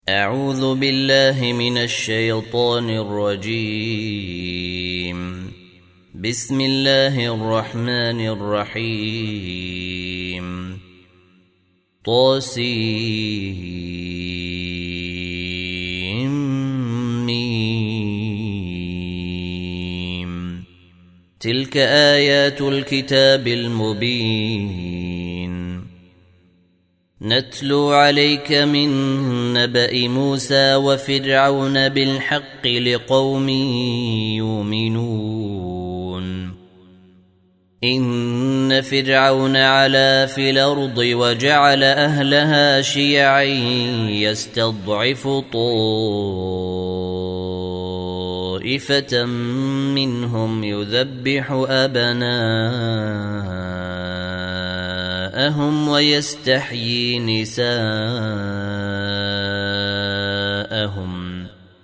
أعوذ بالله من الشيطان الرجيم. بسم الله الرحمن الرحيم. طاسيم. تلك آيات الكتاب المبين. نتلو عليك من نبأ موسى وفرعون بالحق لقوم يؤمنون. إن فرعون علا في الأرض وجعل أهلها شيعا يستضعف طائفة منهم يذبح أبناءهم ويستحيي نساءهم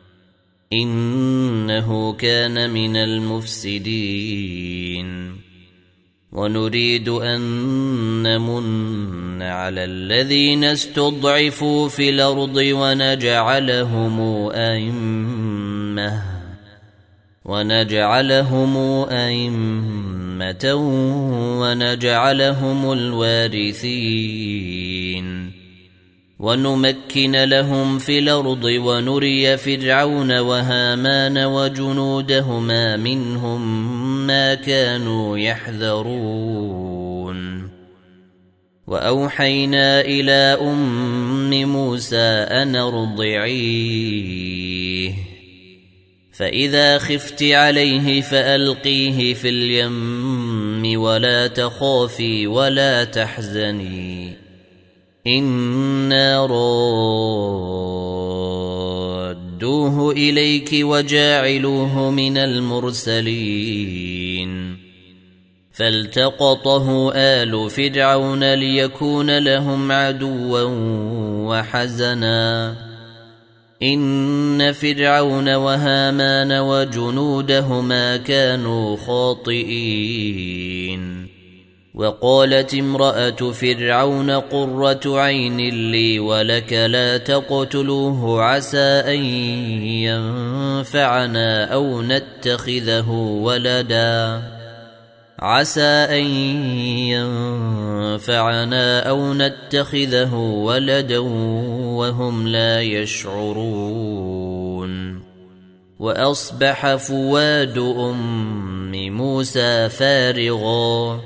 إنه كان من المفسدين. ونريد أن نمن على الذين استضعفوا في الأرض ونجعلهم أئمة ونجعلهم الوارثين. ونمكن لهم في الأرض ونري فرعون وهامان وجنودهما منهم ما كانوا يحذرون. وأوحينا إلى أم موسى أن ارضعيه، فإذا خفت عليه فألقيه في اليم ولا تخافي ولا تحزني إنا رادوه إليك وجاعلوه من المرسلين. فالتقطه آل فرعون ليكون لهم عدوا وحزنا إن فرعون وهامان وجنودهما كانوا خاطئين. وقالت امرأة فرعون قرة عين لي ولك لا تقتلوه عسى أن ينفعنا أو نتخذه ولدا وهم لا يشعرون. وأصبح فؤاد أم موسى فارغا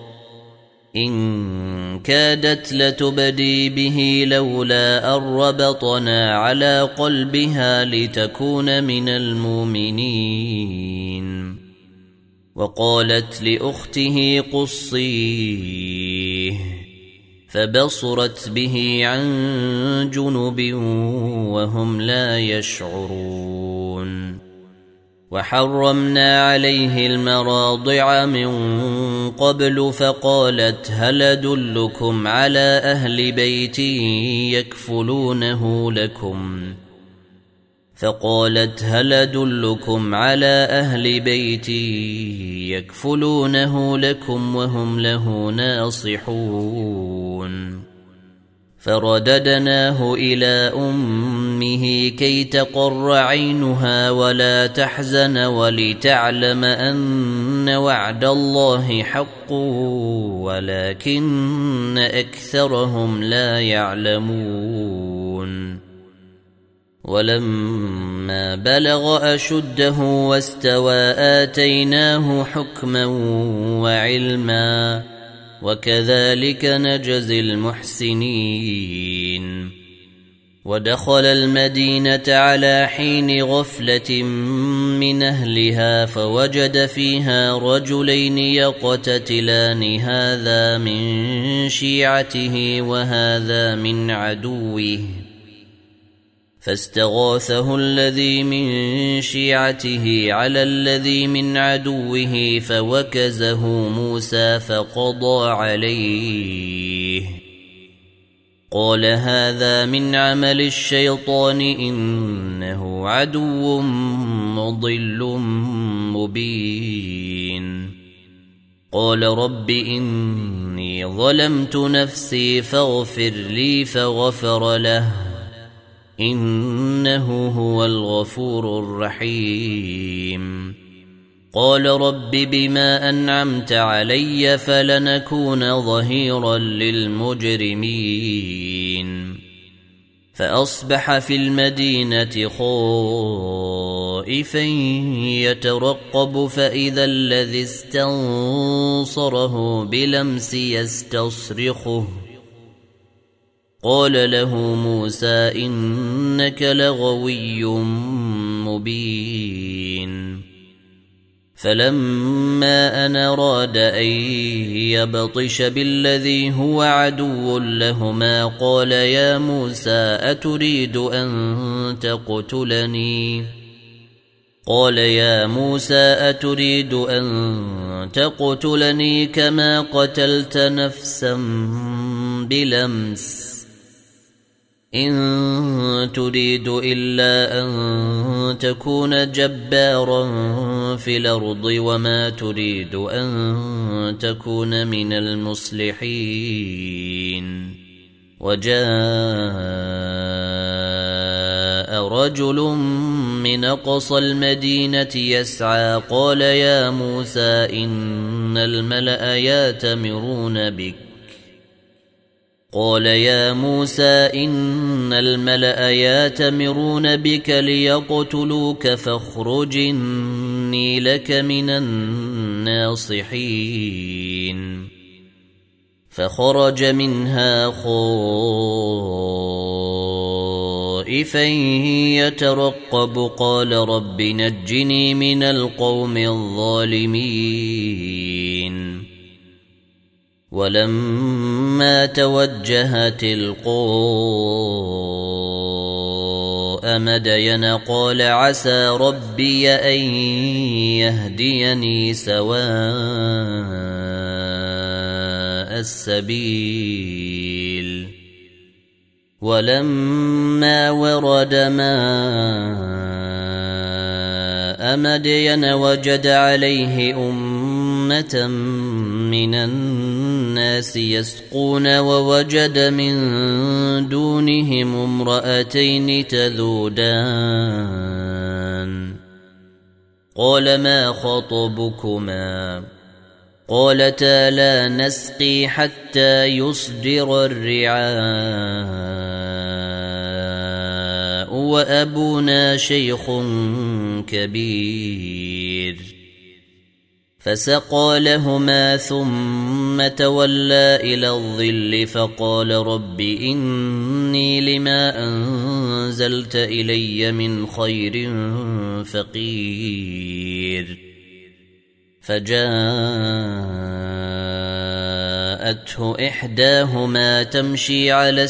إن كادت لتبدي به لولا أن ربطنا على قلبها لتكون من المؤمنين. وقالت لأخته قصيه فبصرت به عن جنب وهم لا يشعرون. وحرمنا عليه المراضع من قبل فقالت هل أدلكم على أهل بيت يكفلونه لكم وهم له ناصحون. فرددناه إلى أمه كي تقر عينها ولا تحزن ولتعلم أن وعد الله حق ولكن أكثرهم لا يعلمون. ولما بلغ أشده واستوى آتيناه حكما وعلما وكذلك نجزي المحسنين. ودخل المدينة على حين غفلة من أهلها فوجد فيها رجلين يقتتلان هذا من شيعته وهذا من عدوه، فاستغاثه الذي من شيعته على الذي من عدوه فوكزه موسى فقضى عليه. قال هذا من عمل الشيطان إنه عدو مضل مبين. قال رب إني ظلمت نفسي فاغفر لي فغفر له إنه هو الغفور الرحيم قال رب بما أنعمت علي فلنكون ظهيرا للمجرمين فأصبح في المدينة خائفا يترقب فإذا الذي استنصره بلمس يستصرخه قال له موسى إنك لغوي مبين فلما أن أراد أن يبطش بالذي هو عدو لهما قال يا موسى أتريد أن تقتلني كما قتلت نفسا بلمس إن تريد إلا أن تكون جبارا في الأرض وما تريد أن تكون من المصلحين وجاء رجل من أقصى المدينة يسعى قال يا موسى إن الملأ يأتمرون بك ليقتلوك فاخرج إني لك من الناصحين فخرج منها خائفا يترقب قال رب نجني من القوم الظالمين ولما توجه تلقاء مدين قال عسى ربي أن يهديني سواء السبيل ولما ورد ماء مدين وجد عليه أمة من الناس يسقون ووجد من دونهم امرأتين تذودان قال ما خطبكما قالتا لا نسقي حتى يصدر الرعاء وأبونا شيخ كبير فسقى لهما ثم تولى إلى الظل فقال رب إني لما أنزلت إلي من خير فقير فجاءته إحداهما تمشي على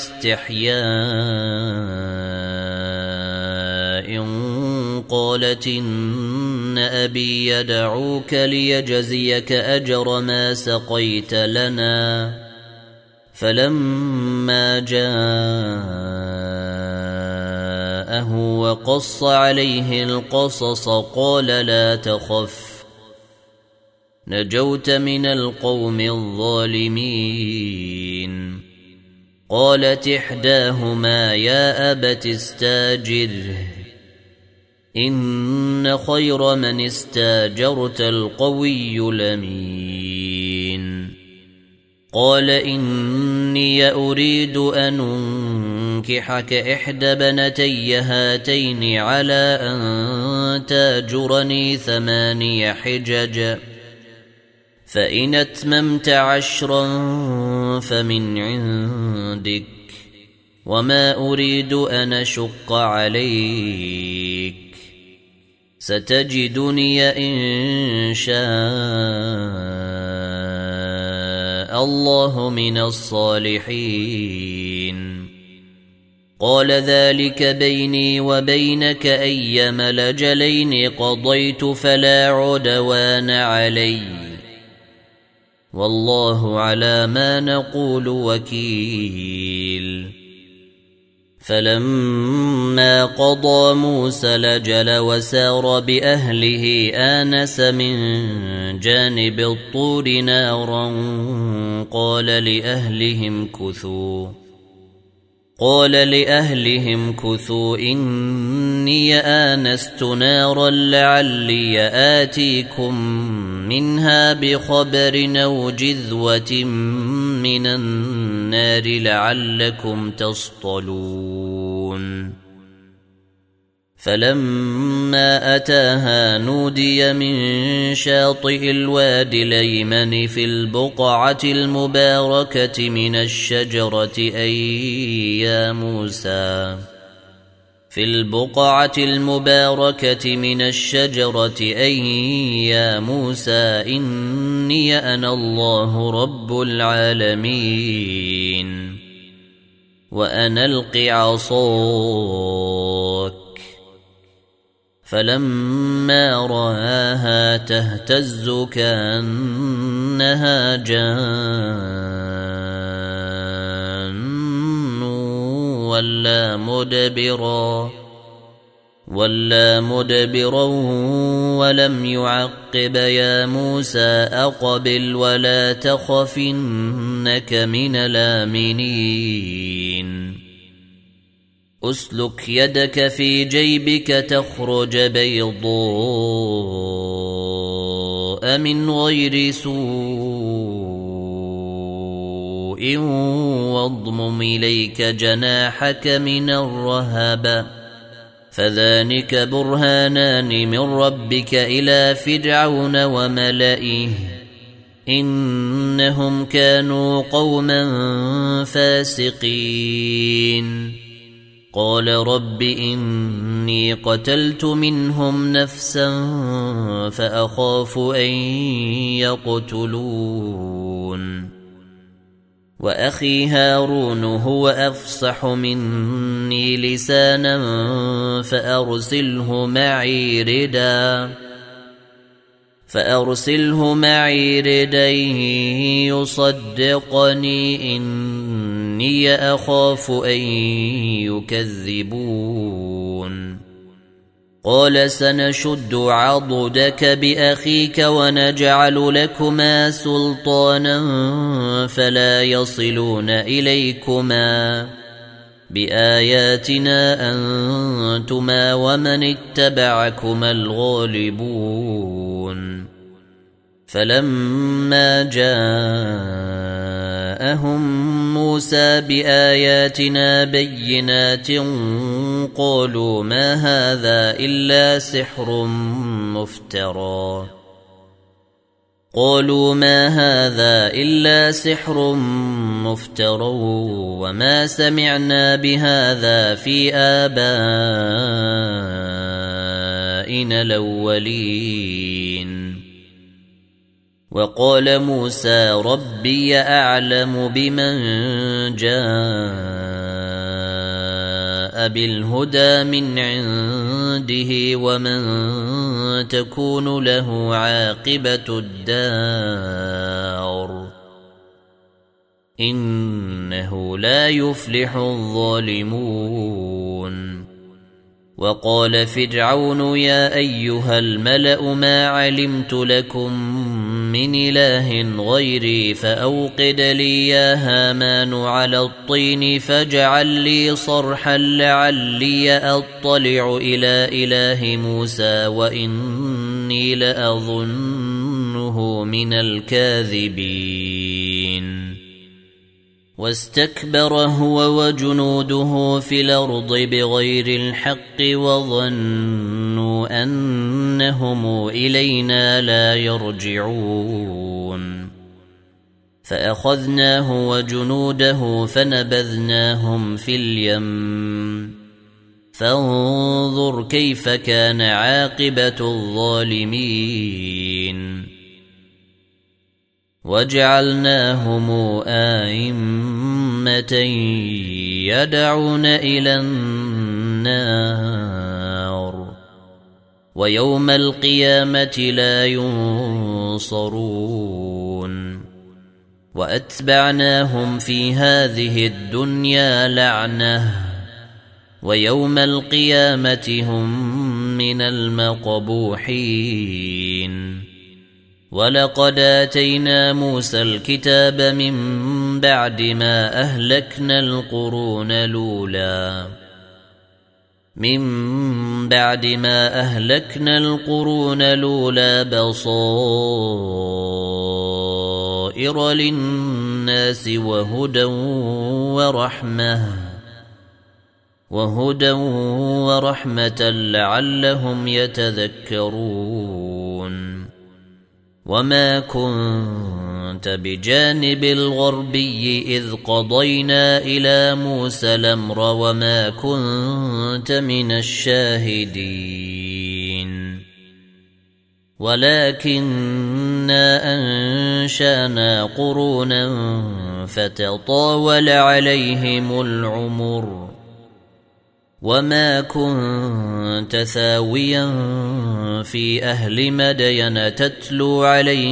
استحياء قالت إن أبي يدعوك ليجزيك أجر ما سقيت لنا فلما جاءه وقص عليه القصص قال لا تخف نجوت من القوم الظالمين قالت إحداهما يا أبت استاجره إن خير من استاجرت القوي الأمين قال إني أريد أن أنكحك إحدى بنتي هاتين على أن تاجرني 8 حجج فإن أتممت 10 فمن عندك وما أريد أن أشق عليك ستجدني إن شاء الله من الصالحين قال ذلك بيني وبينك أيما الأجلين قضيت فلا عدوان علي والله على ما نقول وكيل فلما قضى موسى الأجل وسار بأهله آنس من جانب الطور نارا قال قال لأهلهم كثوا إني آنست نارا لعلي آتيكم منها بخبر أو جذوة من النار لعلكم تصطلون فلما أتاها نودي من شاطئ الوادي الأيمن في البقعة المباركة من الشجرة أي يا موسى إني أنا الله رب العالمين وأن ألق عصاك فلما رآها تهتز كأنها جان ولا مدبرا ولم يعقب يا موسى أقبل ولا تخف إنك من الآمنين أسلك يدك في جيبك تخرج بيضاء من غير سوء واضمم إليك جناحك من الرهب فذلك برهانان من ربك إلى فرعون وملئه إنهم كانوا قوما فاسقين قال رب إني قتلت منهم نفسا فأخاف أن يقتلون وأخي هارون هو أفصح مني لسانا فأرسله معي ردا يصدقني إني أخاف أن يكذبون قال سنشد عضدك بأخيك ونجعل لكما سلطانا فلا يصلون إليكما بآياتنا أنتما ومن اتبعكما الغالبون فلما جاءهم موسى بآياتنا بينات قالوا ما هذا إلا سحر مفترى وما سمعنا بهذا في آبائنا الأولين وقال موسى ربي أعلم بمن جاء بالهدى من عنده ومن تكون له عاقبة الدار إنه لا يفلح الظالمون وقال فرعون يا أيها الملأ ما علمت لكم من إله غيري فأوقد لي يا هامان على الطين فاجعل لي صرحا لعلي أطلع إلى إله موسى وإني لأظنه من الكاذبين واستكبر هو وجنوده في الأرض بغير الحق وظنوا أنهم إلينا لا يرجعون فأخذناه وجنوده فنبذناهم في اليم فانظر كيف كان عاقبة الظالمين وجعلناهم أئمة يدعون إلى النار ويوم القيامة لا ينصرون وأتبعناهم في هذه الدنيا لعنة ويوم القيامة هم من المقبوحين ولقد آتينا موسى الكتاب من بعد ما أهلكنا القرون الأولى بصائر للناس وهدى ورحمة لعلهم يتذكرون. وما كنت بجانب الغربي إذ قضينا إلى موسى الأمر وما كنت من الشاهدين ولكننا أنشأنا قرونا فتطاول عليهم العمر وما كنت ثاويا في أهل مدين تتلو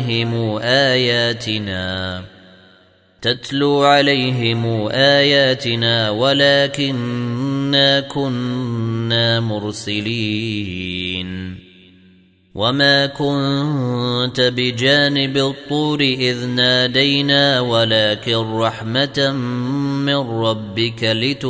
عليهم آياتنا ولكننا كنا مرسلين. وما كنت بجانب الطور إذ نادينا ولكن رحمة من ربك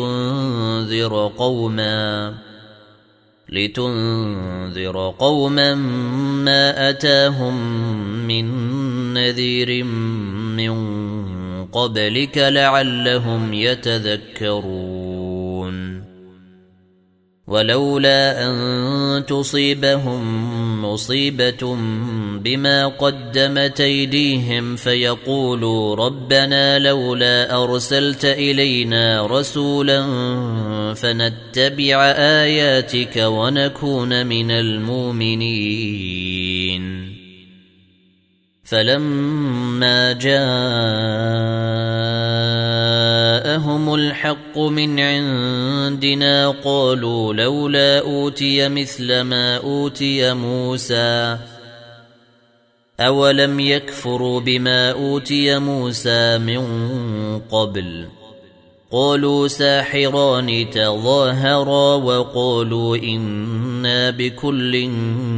لتنذر قوما ما أتاهم من نذير من قبلك لعلهم يتذكرون. ولولا أن تصيبهم مصيبة بما قدمت أيديهم فيقولوا ربنا لولا أرسلت إلينا رسولا فنتبع آياتك ونكون من المؤمنين. فلما جاءهم الحق من عندنا قالوا لولا أوتي مثل ما أوتي موسى أولم يكفروا بما أوتي موسى من قبل قالوا ساحران تظاهرا وقالوا إنا بكل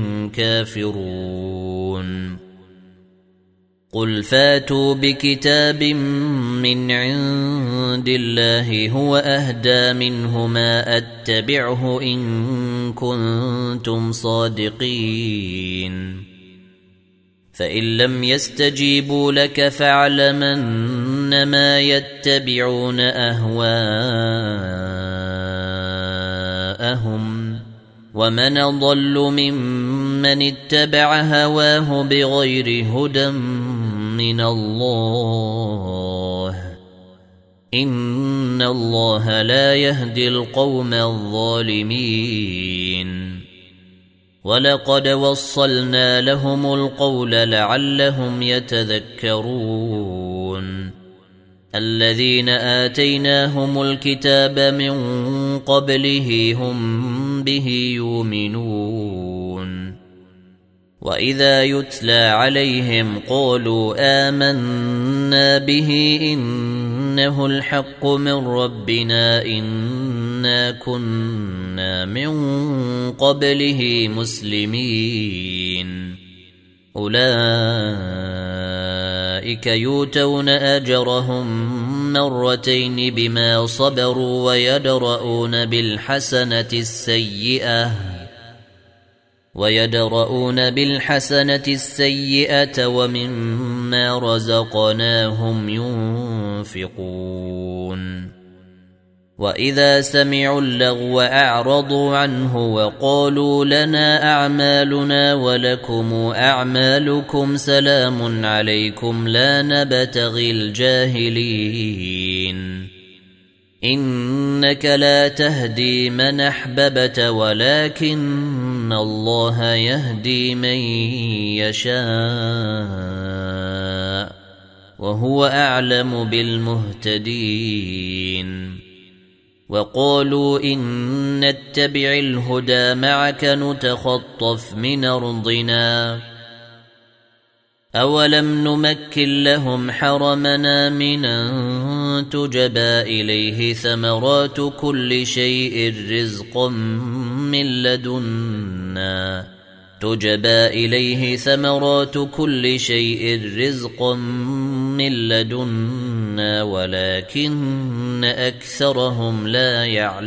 كافرون. قل فاتوا بكتاب من عند الله هو أهدى منهما أتبعه إن كنتم صادقين. فإن لم يستجيبوا لك فاعلمن ما يتبعون أهواءهم ومن أضل ممن اتبع هواه بغير هدى من الله إن الله لا يهدي القوم الظالمين. ولقد وصلنا لهم القول لعلهم يتذكرون. الذين آتيناهم الكتاب من قبله هم به يؤمنون. وإذا يتلى عليهم قالوا آمنا به إنه الحق من ربنا إنا كنا من قبله مسلمين. أولئك يؤتون أجرهم مرتين بما صبروا ويدرؤون بالحسنة السيئة ومما رزقناهم ينفقون. وإذا سمعوا اللغو أعرضوا عنه وقالوا لنا أعمالنا ولكم أعمالكم سلام عليكم لا نبتغي الجاهلين. إنك لا تهدي من أحببت ولكن الله يهدي من يشاء وهو أعلم بالمهتدين. وقالوا إن نتبع الهدى معك نتخطف من أرضنا أولم نمكن لهم حرمنا من أن تجبى إليه ثمرات كل شيء رزقا من لدنا تجبى إليه ثمرات كل شيء رزقا من لدنا ولكن أكثرهم لا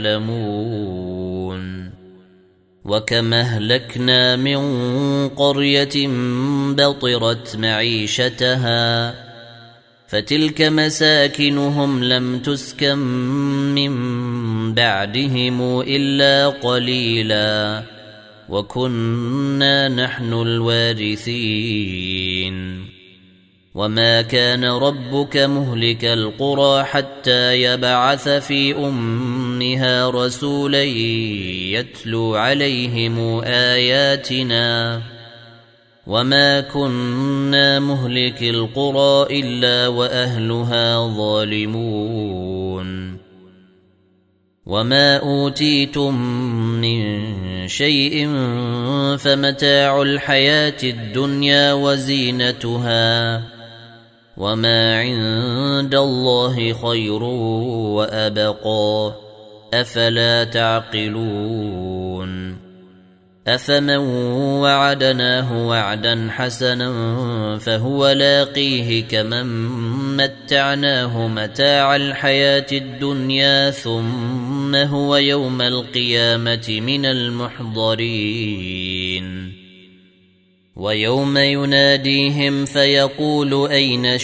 يعلمون وكم أهلكنا من قرية بطرت معيشتها فتلك مساكنهم لم تسكن من بعدهم إلا قليلا وكنا نحن الوارثين وما كان ربك مهلك القرى حتى يبعث في أمها رسولا يتلو عليهم آياتنا وما كنا مهلك القرى إلا وأهلها ظالمون وما أوتيتم من شيء فمتاع الحياة الدنيا وزينتها وما عند الله خير وأبقى أفلا تعقلون أفمن وعدناه وعدا حسنا فهو لاقيه كمن متعناه متاع الحياة الدنيا ثم هو يوم القيامة من المحضرين ويوم يناديهم فيقول أين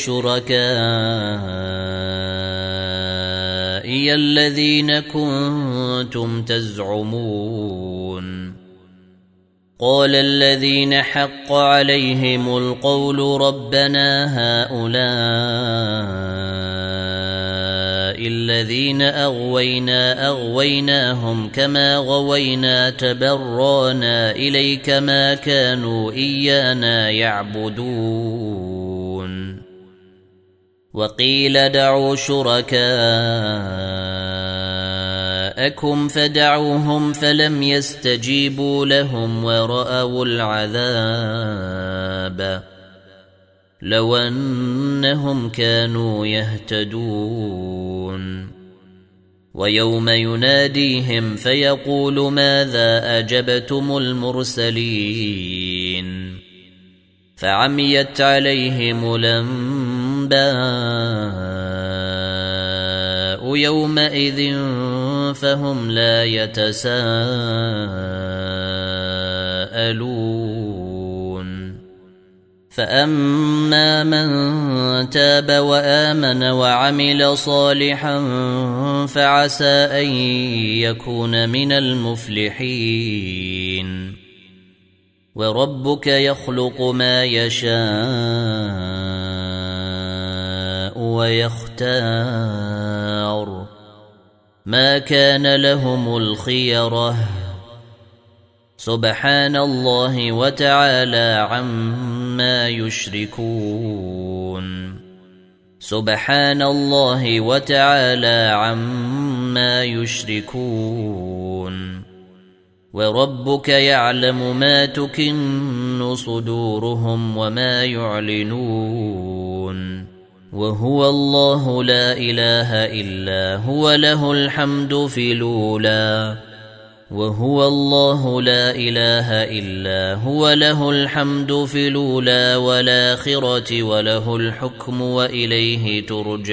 شركائي الذين كنتم تزعمون قال الذين حق عليهم القول ربنا هؤلاء الذين أغويناهم كما غوينا تبرانا إليك ما كانوا إيانا يعبدون وقيل دعوا شركاءكم فدعوهم فلم يستجيبوا لهم ورأوا العذاب لو أنهم كانوا يهتدون ويوم يناديهم فيقول ماذا أجبتم المرسلين فعميت عليهم الأنباء يومئذ فهم لا يتساءلون فأما من تاب وآمن وعمل صالحا فعسى أن يكون من المفلحين وربك يخلق ما يشاء ويختار ما كان لهم الخيرة سبحان الله وتعالى عما يشركون سبحان الله وتعالى عما يشركون وربك يعلم ما تكن صدورهم وما يعلنون وهو الله لا إله إلا هو له الحمد في الأولى وهو الله لا إله إلا هو له الحمد في الأولى والآخرة وله الحكم وإليه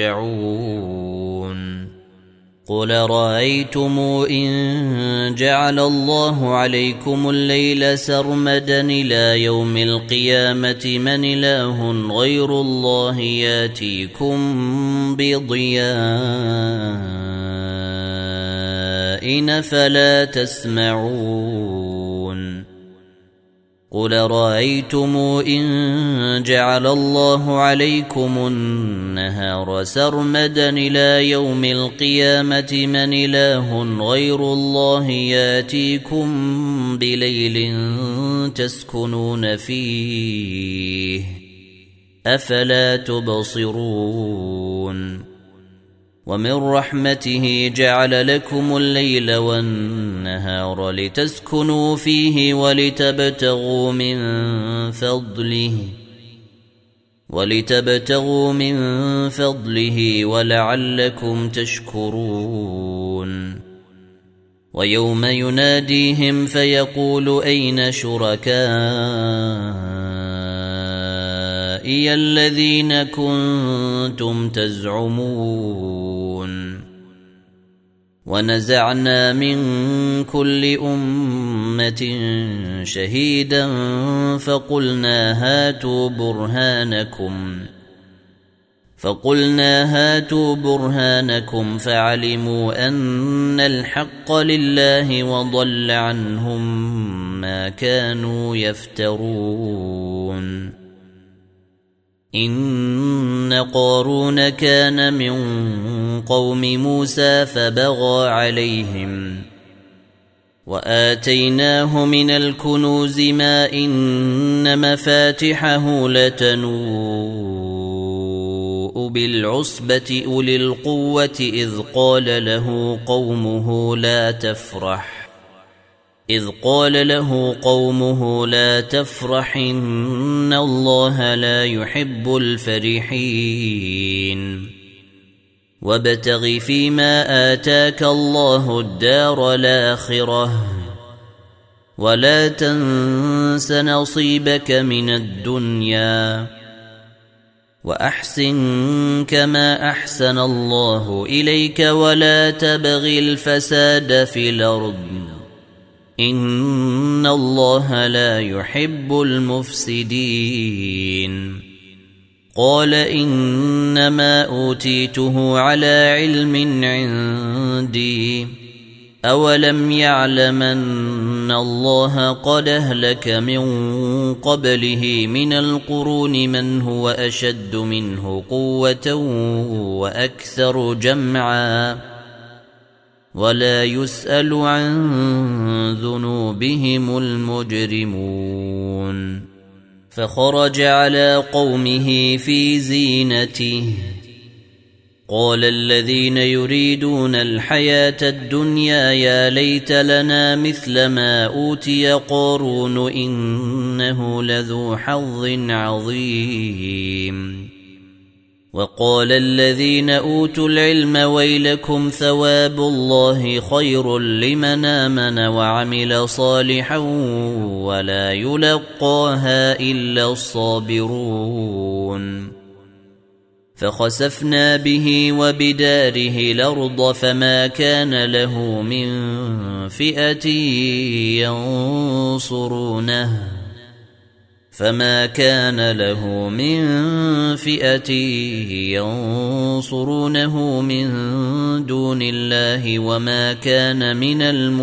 ترجعون قل رأيتم إن جعل الله عليكم الليل سرمدا إلى يوم القيامة من إله غير الله ياتيكم بضياء فلا تسمعون قل رأيتم إن جعل الله عليكم النهار سرمدا إلى يوم القيامة من إله غير الله ياتيكم بليل تسكنون فيه أفلا تبصرون ومن رحمته جعل لكم الليل والنهار لتسكنوا فيه ولتبتغوا من فضله ولعلكم تشكرون ويوم يناديهم فيقول أين شركائي الذين كنتم تزعمون ونزعنا من كل أمة شهيدا فقلنا هاتوا برهانكم فعلموا أن الحق لله وضل عنهم ما كانوا يفترون إن قارون كان من قوم موسى فبغى عليهم وآتيناه من الكنوز ما إن مفاتحه لتنوء بالعصبة أولي القوة إذ قال له قومه لا تفرح إن الله لا يحب الفرحين وابتغ فيما آتاك الله الدار الآخرة ولا تنس نصيبك من الدنيا وأحسن كما أحسن الله إليك ولا تبغ الفساد في الأرض إن الله لا يحب المفسدين قال إنما أوتيته على علم عندي أولم يعلم أن الله قد أهلك من قبله من القرون من هو أشد منه قوة وأكثر جمعا ولا يسأل عن ذنوبهم المجرمون فخرج على قومه في زينته قال الذين يريدون الحياة الدنيا يا ليت لنا مثل ما أوتي قارون إنه لذو حظ عظيم وقال الذين أوتوا العلم ويلكم ثواب الله خير لمن آمن وعمل صالحا ولا يلقاها إلا الصابرون فخسفنا به وبداره الأرض فما كان له من فئة ينصرونه من دون الله وما كان من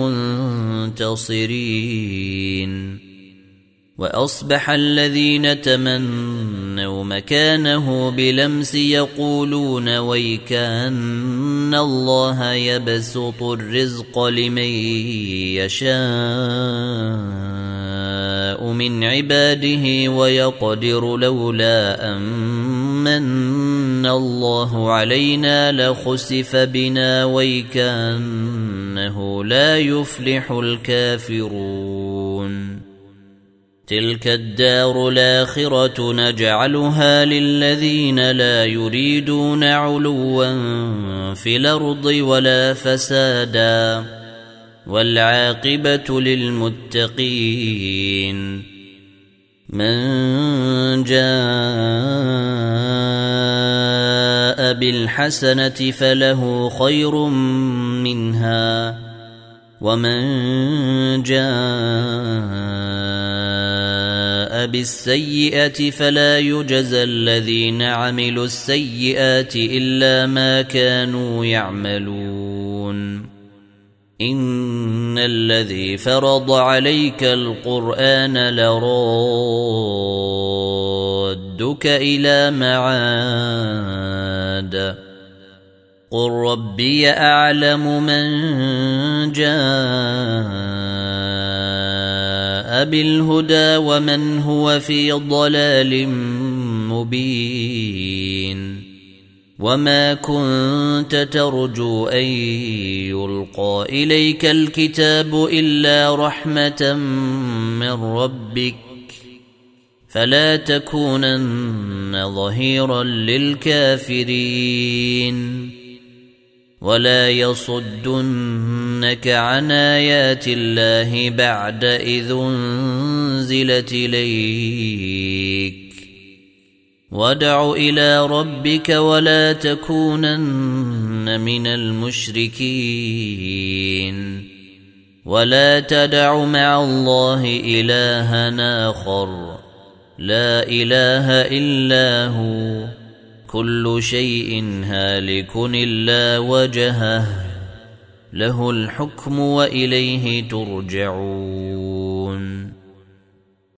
المنتصرين وأصبح الذين تمنوا مكانه بلمس يقولون ويكأن الله يبسط الرزق لمن يشاء من عباده ويقدر لولا أمن الله علينا لخسف بنا ويكأنه لا يفلح الكافرون تلك الدار الآخرة نجعلها للذين لا يريدون علوا في الأرض ولا فسادا والعاقبة للمتقين من جاء بالحسنة فله خير منها ومن جاء بالسيئة فلا يجزى الذين عملوا السيئات إلا ما كانوا يعملون إن الذي فرض عليك القرآن لرادك إلى معاد قل ربي أعلم من جاء بالهدى ومن هو في ضلال مبين وما كنت ترجو أن يلقى إليك الكتاب إلا رحمة من ربك فلا تكونن ظهيرا للكافرين ولا يصدنك عن آيات الله بعد إذ أنزلت إليك وادع إلى ربك ولا تكونن من المشركين ولا تدع مع الله إلها آخر لا إله إلا هو كل شيء هالك إلا وجهه له الحكم وإليه ترجعون